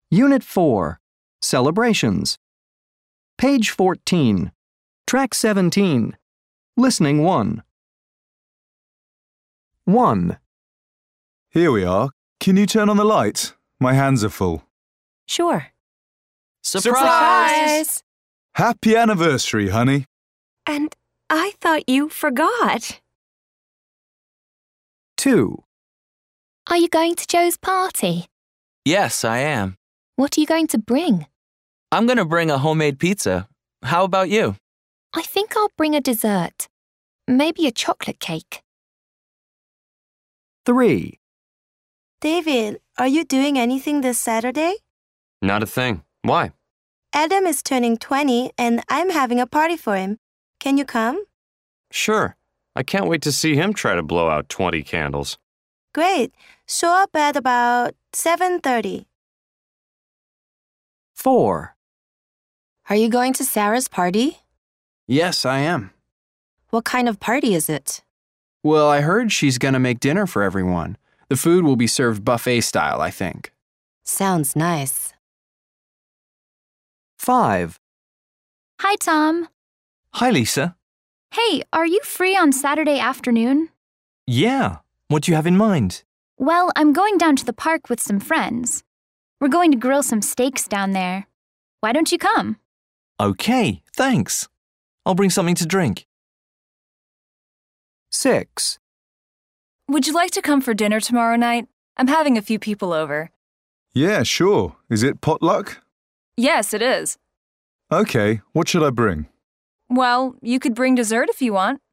Unit 4, Celebrations. Page 14, Track 17, Listening 1. 1. Here we are. Can you turn on the light? My hands are full. Sure. Surprise! Happy anniversary, honey. And I thought you forgot. 2. Are you going to Joe's party? Yes, I am. What are you going to bring? I'm going to bring a homemade pizza. How about you? I think I'll bring a dessert. Maybe a chocolate cake. 3. David, are you doing anything this Saturday? Not a thing. Why? Adam is turning 20 and I'm having a party for him. Can you come? Sure. I can't wait to see him try to blow out 20 candles. Great. Show up at about 7:30. 4. Are you going to Sarah's party? Yes, I am. What kind of party is it? Well, I heard she's gonna make dinner for everyone. The food will be served buffet style, I think. Sounds nice. 5. Hi, Tom. Hi, Lisa. Hey, are you free on Saturday afternoon? Yeah. What do you have in mind? Well, I'm going down to the park with some friends. We're going to grill some steaks down there. Why don't you come? Okay, thanks. I'll bring something to drink. 6. Would you like to come for dinner tomorrow night? I'm having a few people over. Yeah, sure. Is it potluck? Yes, it is. Okay, what should I bring? Well, you could bring dessert if you want.